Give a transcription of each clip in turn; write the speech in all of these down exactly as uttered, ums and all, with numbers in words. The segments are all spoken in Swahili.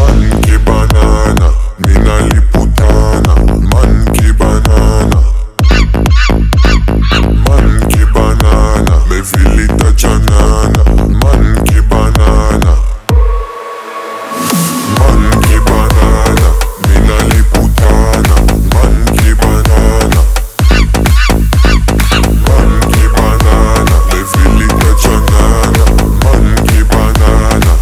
Monkey banana, mina liputana. Monkey banana, monkey banana, mevilita janana. Monkey banana, monkey banana, mina liputana. Monkey banana, monkey banana, mevilita janana. Monkey banana.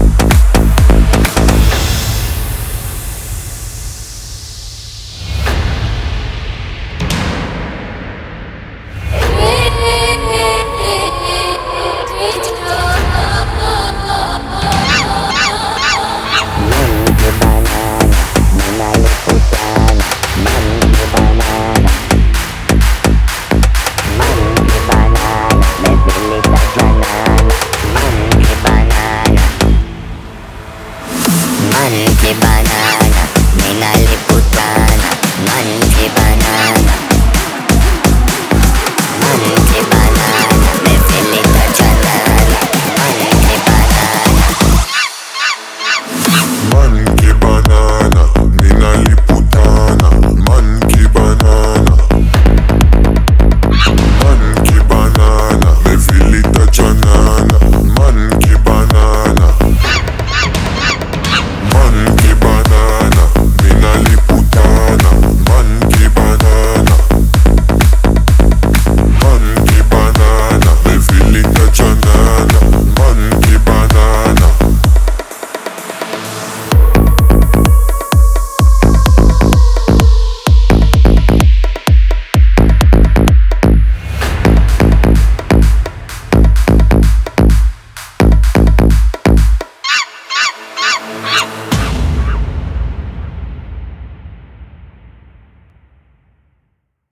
Monkey banana, mina liputana. Monkey banana, monkey banana.